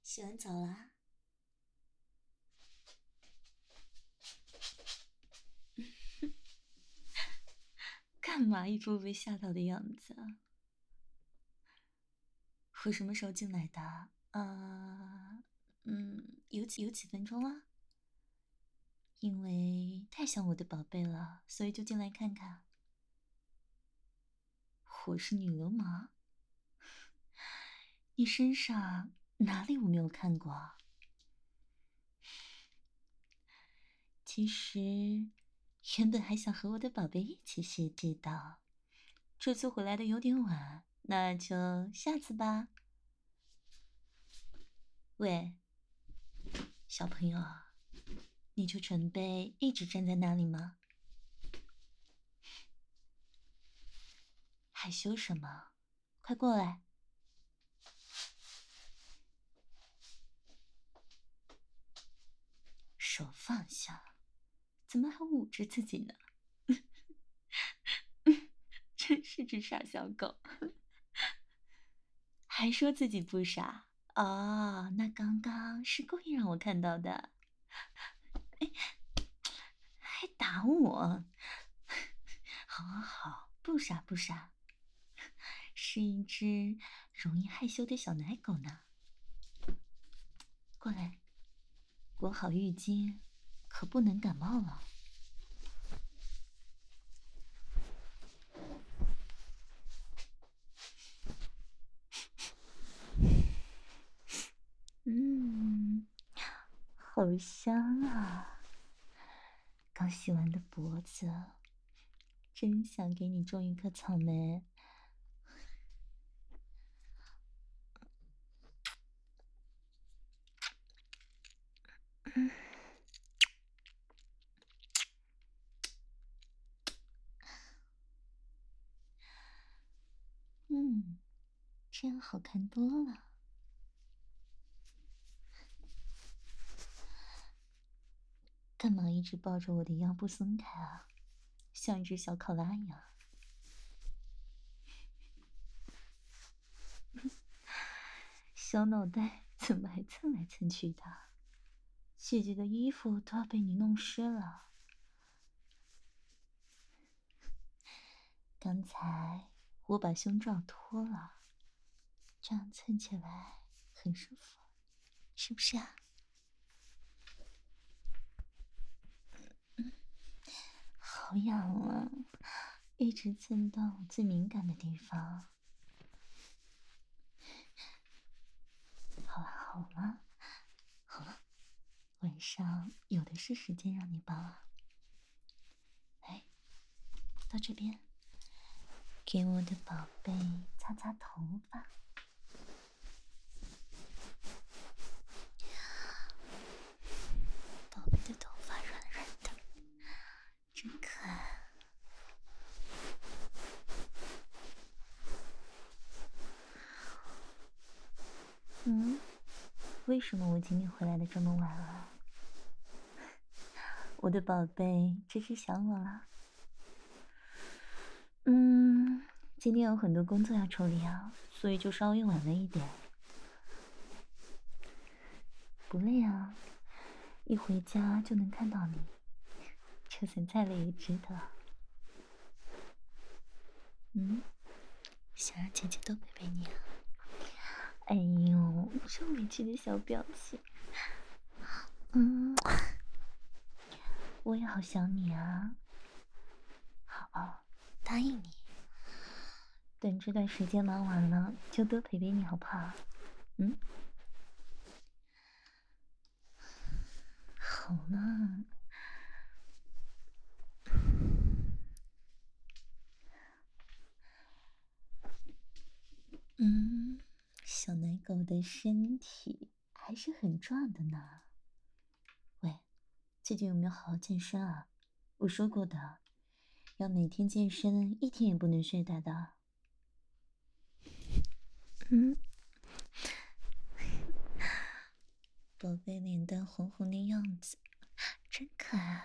洗完澡啦？干嘛一副被吓到的样子啊？我什么时候进来的？有几分钟了。因为太想我的宝贝了，所以就进来看看。我是女流氓？你身上哪里我没有看过？其实原本还想和我的宝贝一起谢这的，这次回来的有点晚，那就下次吧。喂，小朋友，你就准备一直站在那里吗？害羞什么？快过来！手放下，怎么还捂着自己呢？真是只傻小狗，还说自己不傻哦？那刚刚是故意让我看到的。哎，还打我！好好好，不傻不傻，是一只容易害羞的小奶狗呢。过来，裹好浴巾，可不能感冒了。好香啊！刚洗完的脖子，真想给你种一颗草莓。这样好看多了。干嘛一直抱着我的腰不松开啊？像一只小考拉一样。小脑袋怎么还蹭来蹭去的？姐姐的衣服都要被你弄湿了。刚才我把胸罩脱了，这样蹭起来很舒服，是不是啊？好痒啊！一直蹭到我最敏感的地方。好了好了好了，晚上有的是时间让你抱啊。来，到这边，给我的宝贝擦擦头发。宝贝的头发软软的，真可爱。为什么我今天回来的这么晚啊？我的宝贝，这是想我了？今天有很多工作要处理啊，所以就稍微晚了一点。不累啊，一回家就能看到你，就算再累也值得。想让姐姐多陪陪你啊？哎呦，这委屈的小表情。我也好想你啊。好，答应你，等这段时间忙完了，就多陪陪你，好不好？好了。小奶狗的身体还是很壮的呢。喂，最近有没有好好健身啊？我说过的，要每天健身，一天也不能睡呆的。宝贝脸蛋红红的样子，真可爱。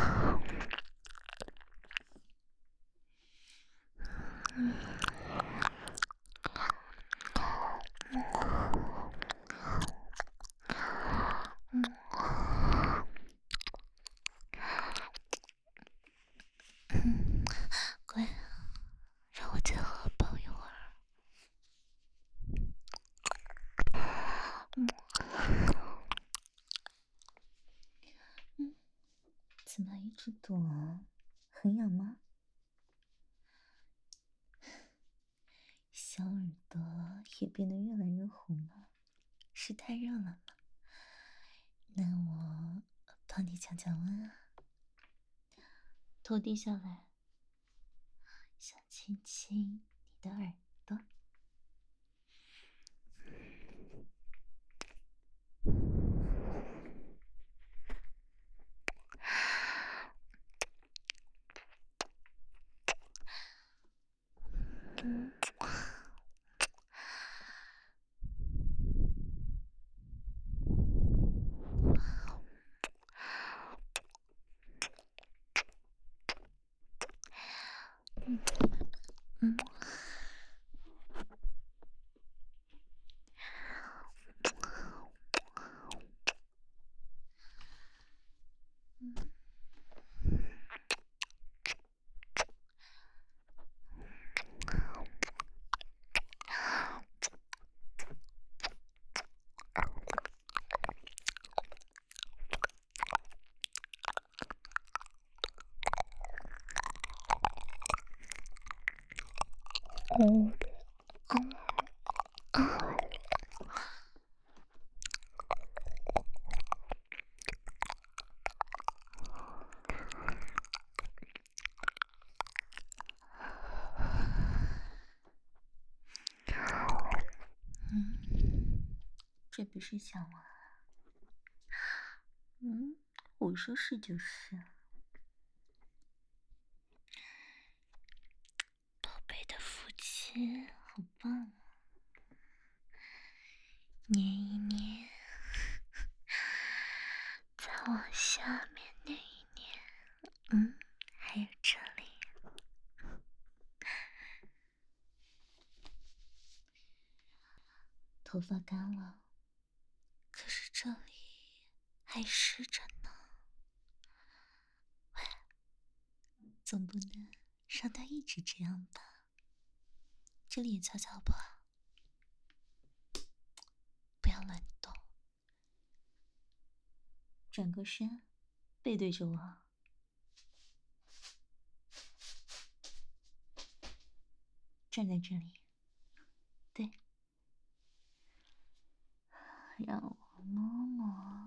乖，让我再好好抱一会儿。怎么一直躲啊？很痒吗？小耳朵也变得越来越红了，是太热了吗？那我帮你降降温啊。头低下来，想亲亲你的耳朵。这不是想我？我说是就是。宝贝的父亲，好棒啊！捏一捏，再往下面捏一捏，还有这里。头发干了，可是这里还湿着呢。喂，总不能让它一直这样吧？这里也擦擦好不好？不要乱动，转个身，背对着我，站在这里。对，让我摸摸。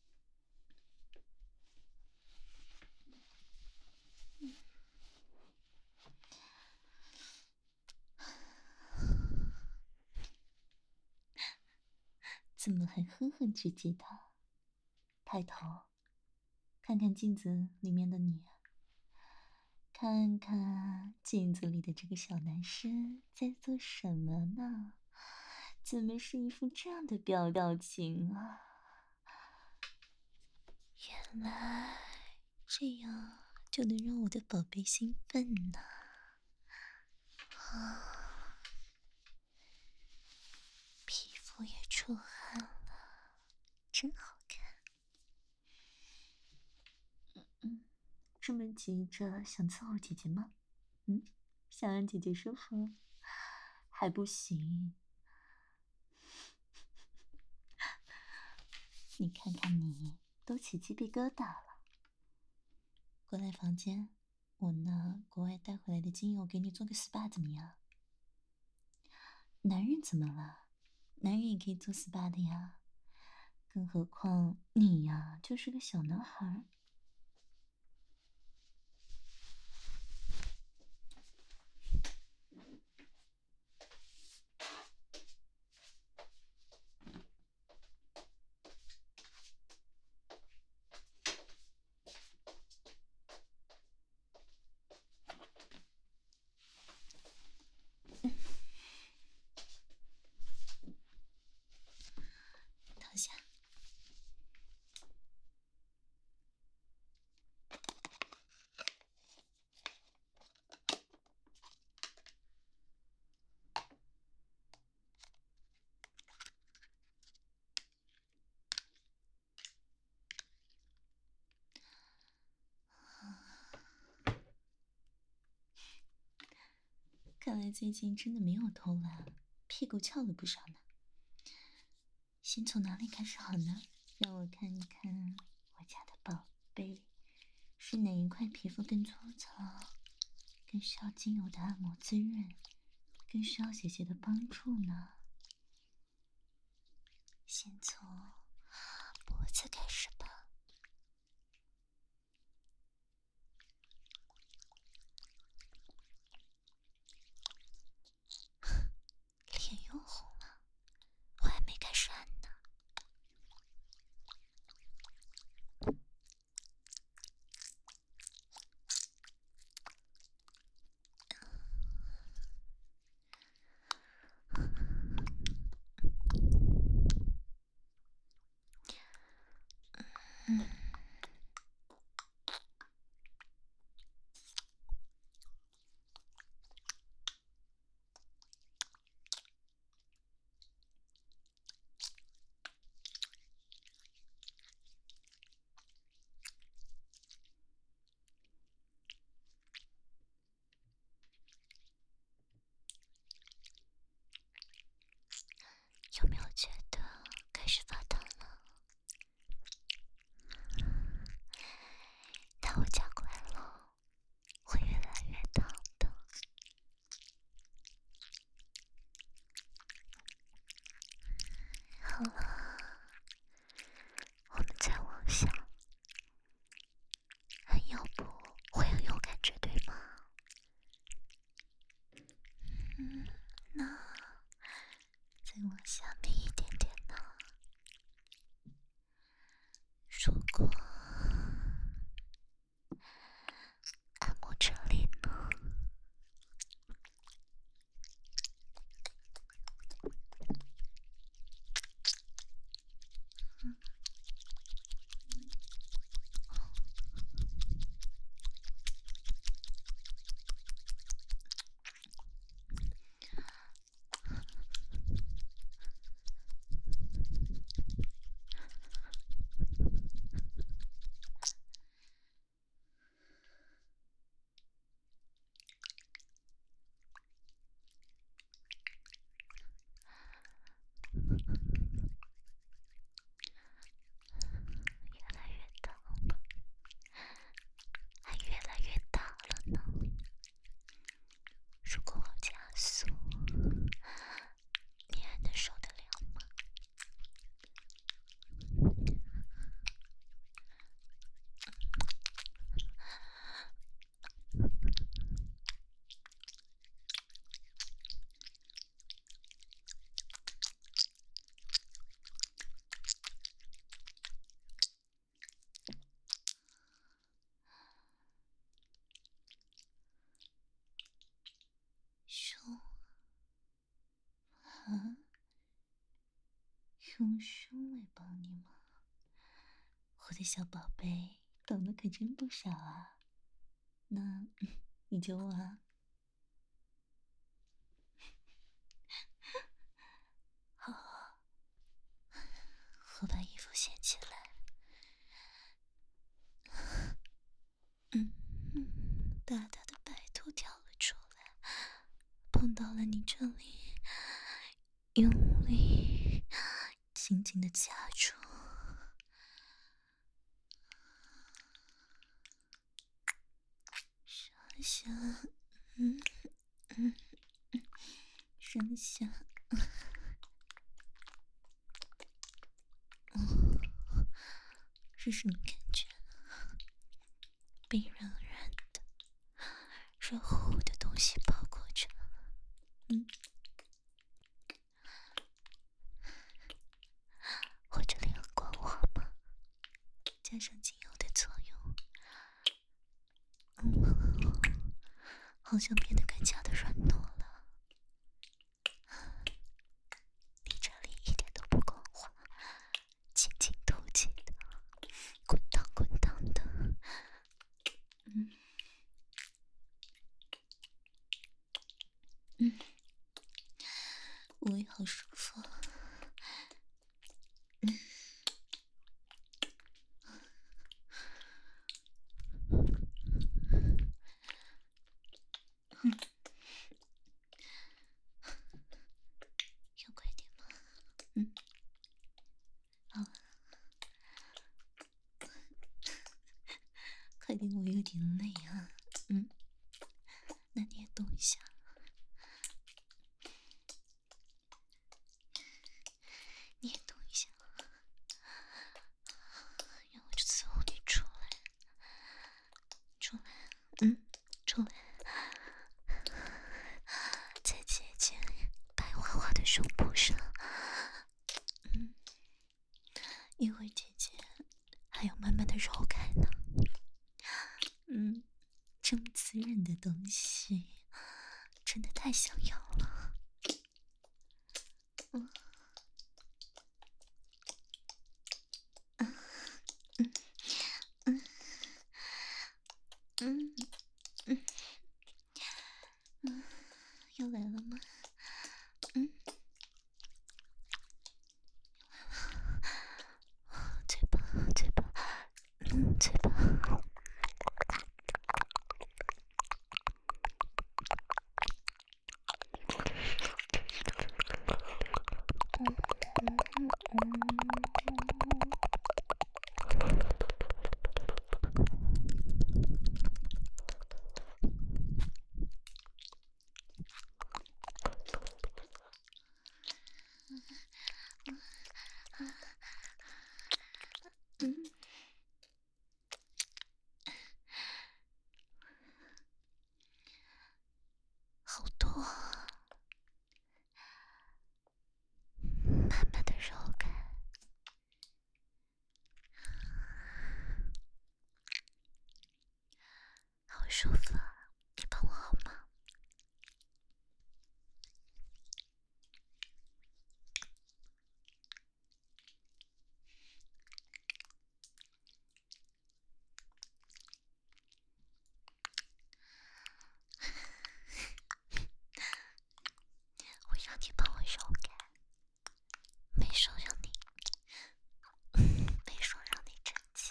怎么还哼哼唧唧的？抬头，看看镜子里面的你，看看镜子里的这个小男生在做什么呢？怎么是一副这样的表情啊？原来这样就能让我的宝贝兴奋呢！啊，皮肤也出汗了，真好看。这么急着想伺候姐姐吗？想让姐姐舒服还不行？你看看你，都起鸡皮疙瘩了。过来房间，我拿国外带回来的精油给你做个 SPA 怎么样？男人怎么了？男人也可以做 SPA 的呀，更何况你呀，就是个小男孩。躺下。 看来最近真的没有偷懒，屁股翘了不少呢。先从哪里开始好呢？让我看一看我家的宝贝，是哪一块皮肤更粗糙，更需要精油的按摩滋润，更需要姐姐的帮助呢？先从脖子开始吧。脸又红了，我还没开始按呢。有没有觉得开始发烫了？那我加快了，会越来越烫的。好了，我们再往下，按腰部会很有感觉，对吗？那再往下面一点点呢？如果按摩这里呢？越来越烫了，还越来越大了呢。如果我加速，你还能受得了吗？胸啊，用胸来帮你吗？我的小宝贝，懂得可真不少啊。那你就问啊。好，我把衣服掀起来。大大的白兔跳了出来，碰到了你这里，用力紧紧的夹住。上下，上下，是什么感觉？冰软软的，热乎乎的东西包裹着。我这里很光滑吗？加上精油的作用，好像变得更加的软糯了。你这里一点都不光滑，清清透气的，滚烫滚烫的。我也好舒服。 快点，我有点累啊。嗯，那你也动一下。你也动一下，让我伺候你出来，出来，出来，在姐姐白花花的胸部上，一会儿姐姐还要慢慢的揉开呢。这么滋润的东西，真的太想要了。又来了吗？嘴巴，嘴巴，嘴巴。好多啊，慢慢的揉开，好舒服啊！你帮我好吗？我让你帮我揉开，没说让你，没说让你整齐。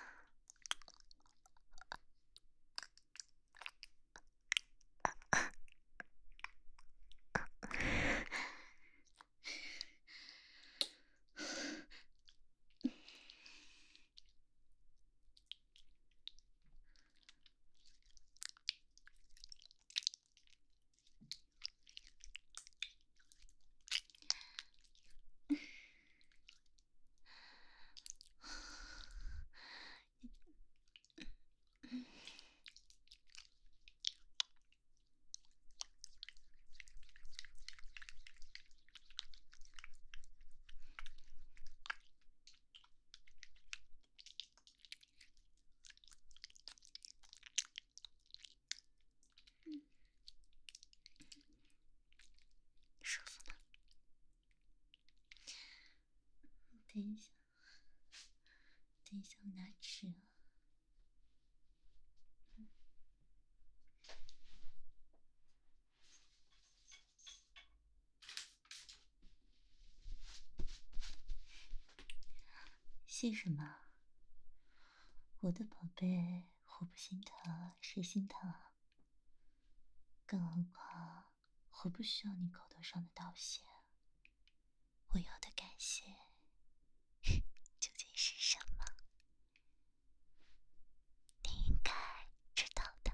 舒服吗？等一下，等一下，我拿纸啊。谢什么？我的宝贝，我不心疼，谁心疼啊？更何况，我不需要你口头上的道谢，我要的感谢究竟是什么？你应该知道的。